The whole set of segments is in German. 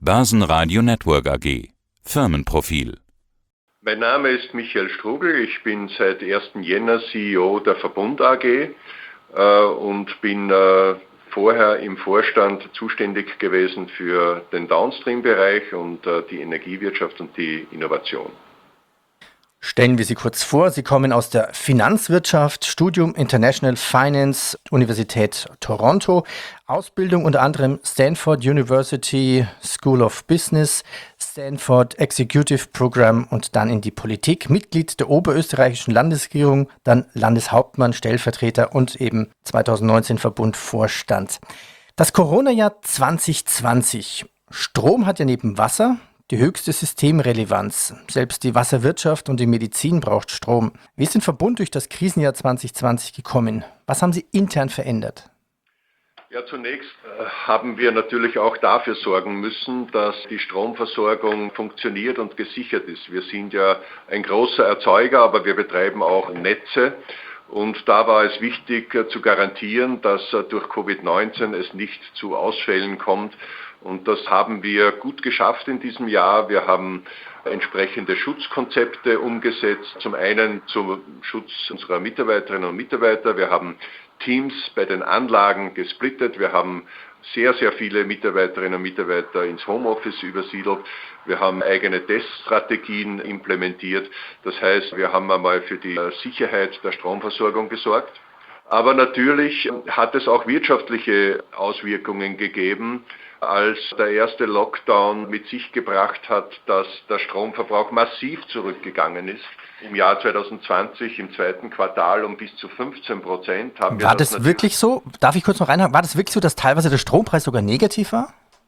Börsenradio Network AG. Firmenprofil. Mein Name ist Michael Strugl, ich bin seit 1. Jänner CEO der Verbund AG und bin vorher im Vorstand zuständig gewesen für den Downstream-Bereich und die Energiewirtschaft und die Innovation. Stellen wir Sie kurz vor. Sie kommen aus der Finanzwirtschaft, Studium International Finance, Universität Toronto, Ausbildung unter anderem Stanford University School of Business, Stanford Executive Program und dann in die Politik, Mitglied der oberösterreichischen Landesregierung, dann Landeshauptmann, Stellvertreter und eben 2019 Verbundvorstand. Das Corona-Jahr 2020. Strom hat ja neben Wasser die höchste Systemrelevanz. Selbst die Wasserwirtschaft und die Medizin braucht Strom. Wie ist den Verbund durch das Krisenjahr 2020 gekommen? Was haben Sie intern verändert? Ja, zunächst haben wir natürlich auch dafür sorgen müssen, dass die Stromversorgung funktioniert und gesichert ist. Wir sind ja ein großer Erzeuger, aber wir betreiben auch Netze. Und da war es wichtig zu garantieren, dass durch Covid-19 es nicht zu Ausfällen kommt. Und das haben wir gut geschafft in diesem Jahr. Wir haben entsprechende Schutzkonzepte umgesetzt. Zum einen zum Schutz unserer Mitarbeiterinnen und Mitarbeiter. Wir haben Teams bei den Anlagen gesplittet. Wir haben sehr, sehr viele Mitarbeiterinnen und Mitarbeiter ins Homeoffice übersiedelt. Wir haben eigene Teststrategien implementiert. Das heißt, wir haben einmal für die Sicherheit der Stromversorgung gesorgt. Aber natürlich hat es auch wirtschaftliche Auswirkungen gegeben, als der erste Lockdown mit sich gebracht hat, dass der Stromverbrauch massiv zurückgegangen ist. Im Jahr 2020, im zweiten Quartal um bis zu 15%. War das wirklich so? Darf ich kurz noch reinhaken? War das wirklich so, dass teilweise der Strompreis sogar negativ war?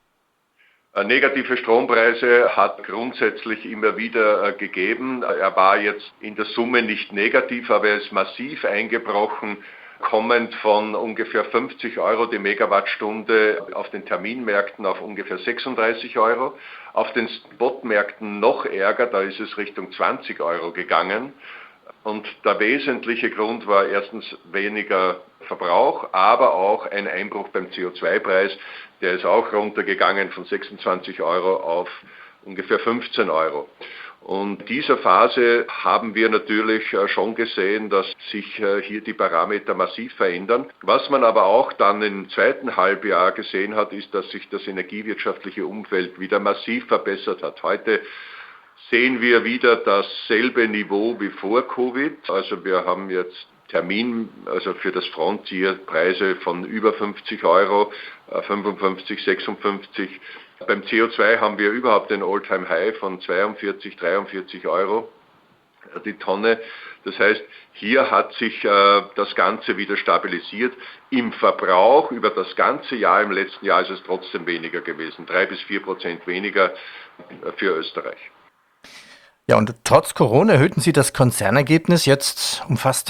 Negative Strompreise hat grundsätzlich immer wieder gegeben. Er war jetzt in der Summe nicht negativ, aber er ist massiv eingebrochen, kommend von ungefähr 50 Euro die Megawattstunde auf den Terminmärkten auf ungefähr 36 Euro. Auf den Spotmärkten noch ärger, da ist es Richtung 20 Euro gegangen. Und der wesentliche Grund war erstens weniger Verbrauch, aber auch ein Einbruch beim CO2-Preis. Der ist auch runtergegangen von 26 Euro auf ungefähr 15 Euro. Und dieser Phase haben wir natürlich schon gesehen, dass sich hier die Parameter massiv verändern. Was man aber auch dann im zweiten Halbjahr gesehen hat, ist, dass sich das energiewirtschaftliche Umfeld wieder massiv verbessert hat. Heute sehen wir wieder dasselbe Niveau wie vor Covid. Also wir haben jetzt für das Frontier Preise von über 50 Euro, 55, 56. Beim CO2 haben wir überhaupt den All-Time-High von 42, 43 Euro die Tonne. Das heißt, hier hat sich das Ganze wieder stabilisiert. Im Verbrauch über das ganze Jahr, im letzten Jahr ist es trotzdem weniger gewesen, 3-4% weniger für Österreich. Ja, und trotz Corona erhöhten Sie das Konzernergebnis jetzt um fast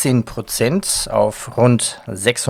14% auf rund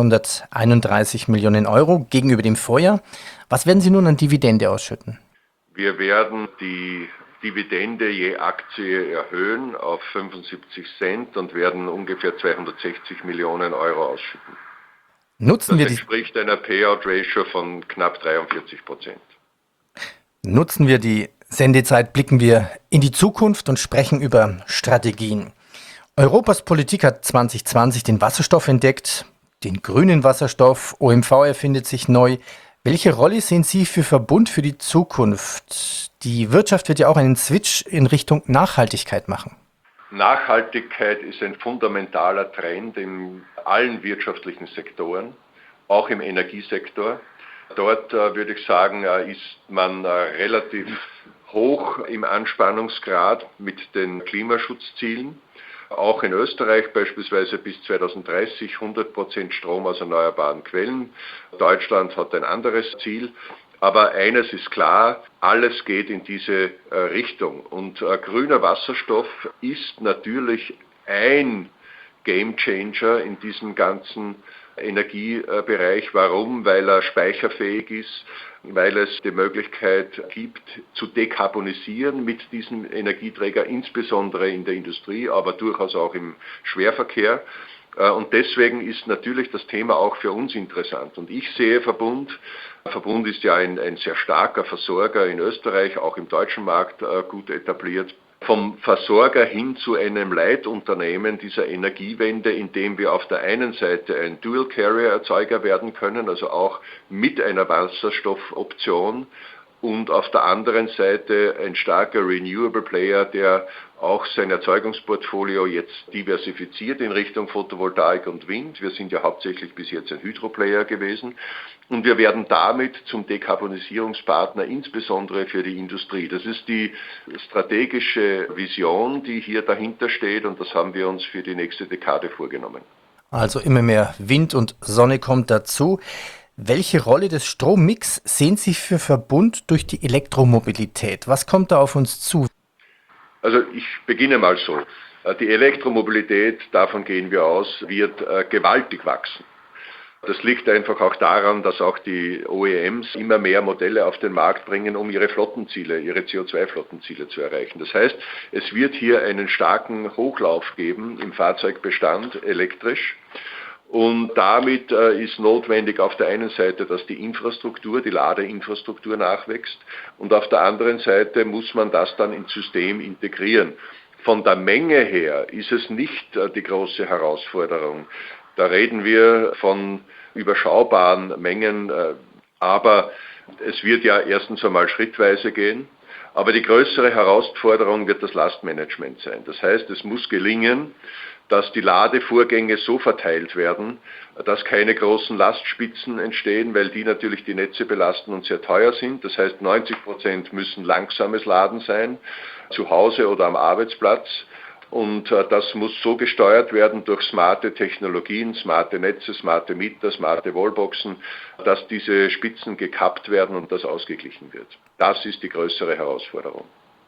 631 Millionen Euro gegenüber dem Vorjahr. Was werden Sie nun an Dividende ausschütten? Wir werden die Dividende je Aktie erhöhen auf 75 Cent und werden ungefähr 260 Millionen Euro ausschütten. Das entspricht einer Payout-Ratio von knapp 43%. Nutzen wir die Sendezeit, blicken wir in die Zukunft und sprechen über Strategien. Europas Politik hat 2020 den Wasserstoff entdeckt, den grünen Wasserstoff, OMV erfindet sich neu. Welche Rolle sehen Sie für Verbund für die Zukunft? Die Wirtschaft wird ja auch einen Switch in Richtung Nachhaltigkeit machen. Nachhaltigkeit ist ein fundamentaler Trend in allen wirtschaftlichen Sektoren, auch im Energiesektor. Dort würde ich sagen, ist man relativ hoch im Anspannungsgrad mit den Klimaschutzzielen. Auch in Österreich beispielsweise bis 2030 100% Strom aus erneuerbaren Quellen. Deutschland hat ein anderes Ziel. Aber eines ist klar, alles geht in diese Richtung. Und grüner Wasserstoff ist natürlich ein Gamechanger in diesem ganzen Energiebereich. Warum? Weil er speicherfähig ist, weil es die Möglichkeit gibt, zu dekarbonisieren mit diesem Energieträger, insbesondere in der Industrie, aber durchaus auch im Schwerverkehr. Und deswegen ist natürlich das Thema auch für uns interessant. Und ich sehe Verbund. Verbund ist ja ein sehr starker Versorger in Österreich, auch im deutschen Markt gut etabliert. Vom Versorger hin zu einem Leitunternehmen dieser Energiewende, in dem wir auf der einen Seite ein Dual-Carrier-Erzeuger werden können, also auch mit einer Wasserstoffoption, und auf der anderen Seite ein starker Renewable Player, der auch sein Erzeugungsportfolio jetzt diversifiziert in Richtung Photovoltaik und Wind. Wir sind ja hauptsächlich bis jetzt ein Hydroplayer gewesen und wir werden damit zum Dekarbonisierungspartner, insbesondere für die Industrie. Das ist die strategische Vision, die hier dahinter steht, und das haben wir uns für die nächste Dekade vorgenommen. Also immer mehr Wind und Sonne kommt dazu. Welche Rolle des Strommix sehen Sie für Verbund durch die Elektromobilität? Was kommt da auf uns zu? Also ich beginne mal so. Die Elektromobilität, davon gehen wir aus, wird gewaltig wachsen. Das liegt einfach auch daran, dass auch die OEMs immer mehr Modelle auf den Markt bringen, um ihre Flottenziele, ihre CO2-Flottenziele zu erreichen. Das heißt, es wird hier einen starken Hochlauf geben im Fahrzeugbestand elektrisch. Und damit ist notwendig auf der einen Seite, dass die Infrastruktur, die Ladeinfrastruktur nachwächst, und auf der anderen Seite muss man das dann ins System integrieren. Von der Menge her ist es nicht die große Herausforderung. Da reden wir von überschaubaren Mengen, aber es wird ja erstens einmal schrittweise gehen. Aber die größere Herausforderung wird das Lastmanagement sein. Das heißt, es muss gelingen, dass die Ladevorgänge so verteilt werden, dass keine großen Lastspitzen entstehen, weil die natürlich die Netze belasten und sehr teuer sind. Das heißt, 90% müssen langsames Laden sein, zu Hause oder am Arbeitsplatz. Und das muss so gesteuert werden durch smarte Technologien, smarte Netze, smarte Mieter, smarte Wallboxen, dass diese Spitzen gekappt werden und das ausgeglichen wird. Das ist die größere Herausforderung.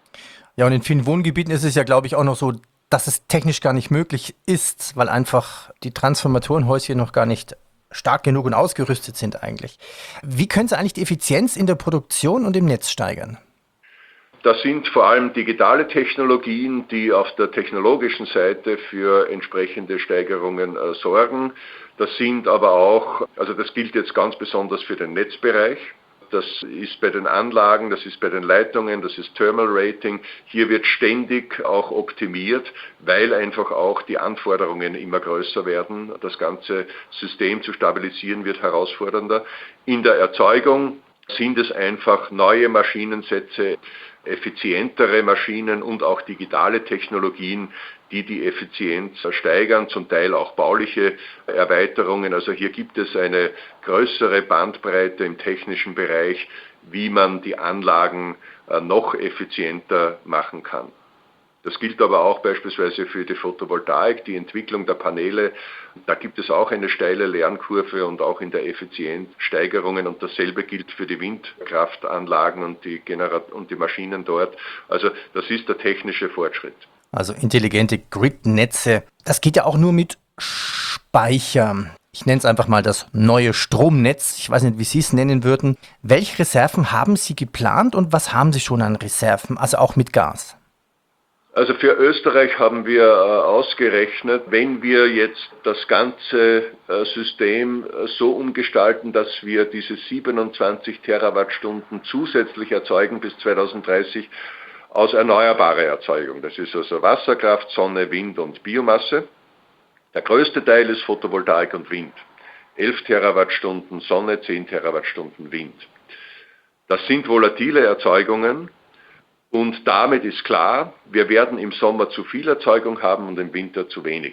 Ja, und in vielen Wohngebieten ist es ja, glaube ich, auch noch so, dass es technisch gar nicht möglich ist, weil einfach die Transformatorenhäuschen noch gar nicht stark genug und ausgerüstet sind eigentlich. Wie können Sie eigentlich die Effizienz in der Produktion und im Netz steigern? Das sind vor allem digitale Technologien, die auf der technologischen Seite für entsprechende Steigerungen sorgen. Das sind aber auch, also das gilt jetzt ganz besonders für den Netzbereich. Das ist bei den Anlagen, das ist bei den Leitungen, das ist Thermal Rating. Hier wird ständig auch optimiert, weil einfach auch die Anforderungen immer größer werden. Das ganze System zu stabilisieren wird herausfordernder. In der Erzeugung sind es einfach neue Maschinensätze, effizientere Maschinen und auch digitale Technologien, die die Effizienz steigern, zum Teil auch bauliche Erweiterungen. Also hier gibt es eine größere Bandbreite im technischen Bereich, wie man die Anlagen noch effizienter machen kann. Das gilt aber auch beispielsweise für die Photovoltaik, die Entwicklung der Paneele. Da gibt es auch eine steile Lernkurve und auch in der Effizienz Steigerungen. Und dasselbe gilt für die Windkraftanlagen und die Maschinen dort. Also das ist der technische Fortschritt. Also intelligente Grid-Netze. Das geht ja auch nur mit Speicher. Ich nenne es einfach mal das neue Stromnetz. Ich weiß nicht, wie Sie es nennen würden. Welche Reserven haben Sie geplant und was haben Sie schon an Reserven, also auch mit Gas? Also für Österreich haben wir ausgerechnet, wenn wir jetzt das ganze System so umgestalten, dass wir diese 27 Terawattstunden zusätzlich erzeugen bis 2030 aus erneuerbarer Erzeugung. Das ist also Wasserkraft, Sonne, Wind und Biomasse. Der größte Teil ist Photovoltaik und Wind. 11 Terawattstunden Sonne, 10 Terawattstunden Wind. Das sind volatile Erzeugungen. Und damit ist klar, wir werden im Sommer zu viel Erzeugung haben und im Winter zu wenig.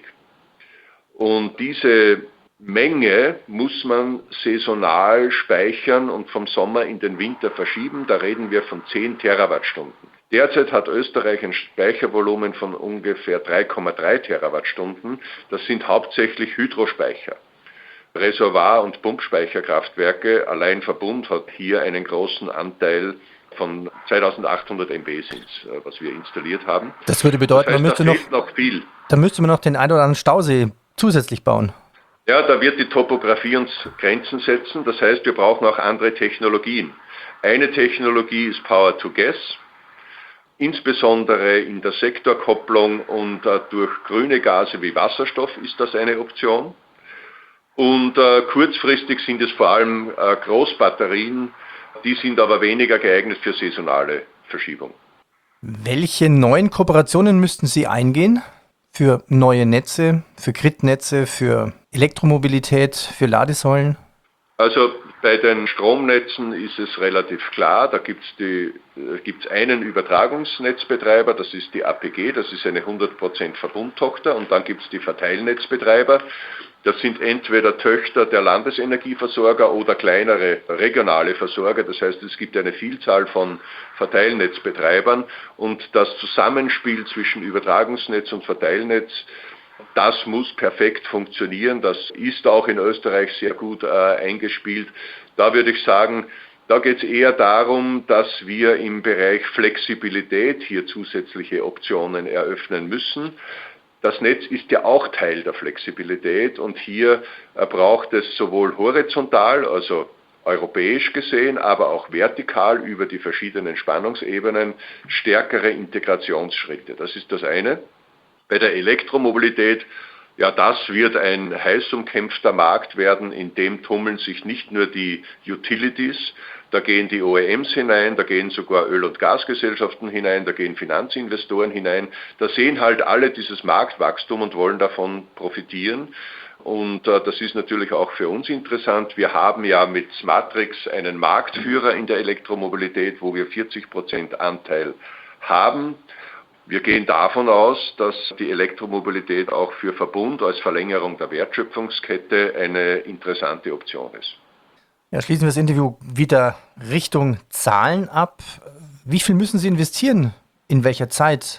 Und diese Menge muss man saisonal speichern und vom Sommer in den Winter verschieben. Da reden wir von 10 Terawattstunden. Derzeit hat Österreich ein Speichervolumen von ungefähr 3,3 Terawattstunden. Das sind hauptsächlich Hydrospeicher. Reservoir- und Pumpspeicherkraftwerke, allein Verbund hat hier einen großen Anteil von 2800 MW sind, was wir installiert haben. Das würde bedeuten, das heißt, da müsste man noch den einen oder anderen Stausee zusätzlich bauen. Ja, da wird die Topografie uns Grenzen setzen. Das heißt, wir brauchen auch andere Technologien. Eine Technologie ist Power to Gas. Insbesondere in der Sektorkopplung und durch grüne Gase wie Wasserstoff ist das eine Option. Und kurzfristig sind es vor allem Großbatterien, die sind aber weniger geeignet für saisonale Verschiebung. Welche neuen Kooperationen müssten Sie eingehen für neue Netze, für Gridnetze, für Elektromobilität, für Ladesäulen? Also bei den Stromnetzen ist es relativ klar, da gibt es einen Übertragungsnetzbetreiber, das ist die APG, das ist eine 100% Verbundtochter, und dann gibt es die Verteilnetzbetreiber. Das sind entweder Töchter der Landesenergieversorger oder kleinere regionale Versorger. Das heißt, es gibt eine Vielzahl von Verteilnetzbetreibern, und das Zusammenspiel zwischen Übertragungsnetz und Verteilnetz, das muss perfekt funktionieren. Das ist auch in Österreich sehr gut eingespielt. Da würde ich sagen, da geht es eher darum, dass wir im Bereich Flexibilität hier zusätzliche Optionen eröffnen müssen. Das Netz ist ja auch Teil der Flexibilität, und hier braucht es sowohl horizontal, also europäisch gesehen, aber auch vertikal über die verschiedenen Spannungsebenen stärkere Integrationsschritte. Das ist das eine. Bei der Elektromobilität, ja, das wird ein heiß umkämpfter Markt werden, in dem tummeln sich nicht nur die Utilities, da gehen die OEMs hinein, da gehen sogar Öl- und Gasgesellschaften hinein, da gehen Finanzinvestoren hinein, da sehen halt alle dieses Marktwachstum und wollen davon profitieren. Und das ist natürlich auch für uns interessant. Wir haben ja mit Smatrix einen Marktführer in der Elektromobilität, wo wir 40% Anteil haben. Wir gehen davon aus, dass die Elektromobilität auch für Verbund als Verlängerung der Wertschöpfungskette eine interessante Option ist. Ja, schließen wir das Interview wieder Richtung Zahlen ab. Wie viel müssen Sie investieren? In welcher Zeit?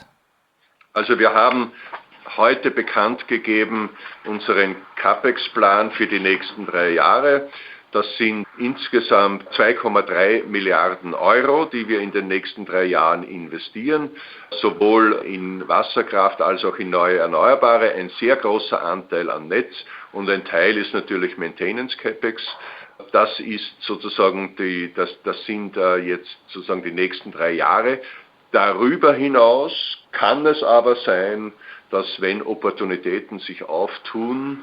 Also wir haben heute bekannt gegeben unseren CAPEX-Plan für die nächsten 3 Jahre. Das sind insgesamt 2,3 Milliarden Euro, die wir in den nächsten 3 Jahren investieren, sowohl in Wasserkraft als auch in neue Erneuerbare. Ein sehr großer Anteil an Netz, und ein Teil ist natürlich Maintenance CAPEX. Das ist sozusagen das sind jetzt sozusagen die nächsten 3 Jahre. Darüber hinaus kann es aber sein, dass, wenn Opportunitäten sich auftun,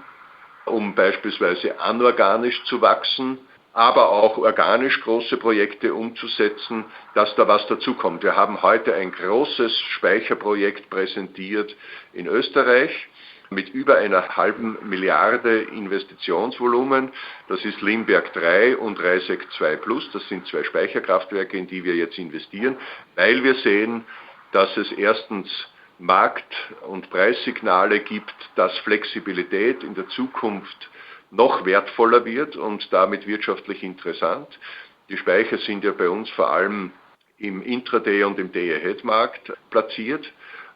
um beispielsweise anorganisch zu wachsen, aber auch organisch große Projekte umzusetzen, dass da was dazukommt. Wir haben heute ein großes Speicherprojekt präsentiert in Österreich mit über 1,5 Milliarde Investitionsvolumen. Das ist Limberg 3 und Reisseck 2 Plus. Das sind 2 Speicherkraftwerke, in die wir jetzt investieren, weil wir sehen, dass es erstens Markt- und Preissignale gibt, dass Flexibilität in der Zukunft noch wertvoller wird und damit wirtschaftlich interessant. Die Speicher sind ja bei uns vor allem im Intraday- und im Day-Ahead-Markt platziert.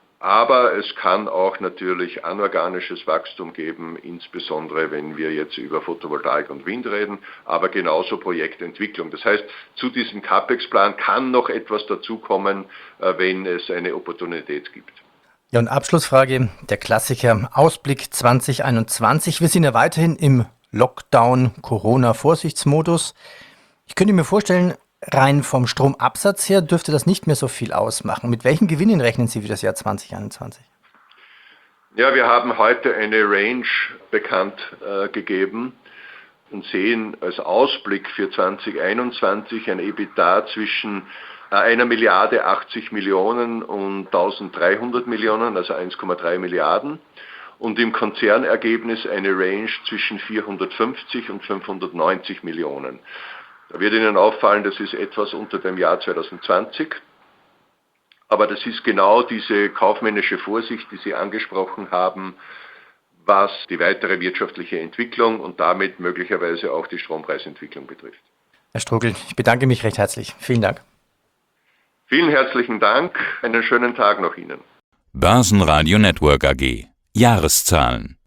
Aber es kann auch natürlich anorganisches Wachstum geben, insbesondere wenn wir jetzt über Photovoltaik und Wind reden, aber genauso Projektentwicklung. Das heißt, zu diesem CAPEX-Plan kann noch etwas dazukommen, wenn es eine Opportunität gibt. Ja, und Abschlussfrage, der Klassiker Ausblick 2021. Wir sind ja weiterhin im Lockdown-Corona-Vorsichtsmodus. Ich könnte mir vorstellen, rein vom Stromabsatz her dürfte das nicht mehr so viel ausmachen. Mit welchen Gewinnen rechnen Sie für das Jahr 2021? Ja, wir haben heute eine Range bekannt gegeben und sehen als Ausblick für 2021 ein EBITDA zwischen 1 Milliarde 80 Millionen und 1300 Millionen, also 1,3 Milliarden. Und im Konzernergebnis eine Range zwischen 450 und 590 Millionen. Da wird Ihnen auffallen, das ist etwas unter dem Jahr 2020. Aber das ist genau diese kaufmännische Vorsicht, die Sie angesprochen haben, was die weitere wirtschaftliche Entwicklung und damit möglicherweise auch die Strompreisentwicklung betrifft. Herr Strugl, ich bedanke mich recht herzlich. Vielen Dank. Vielen herzlichen Dank. Einen schönen Tag noch Ihnen. Börsenradio Network AG. Jahreszahlen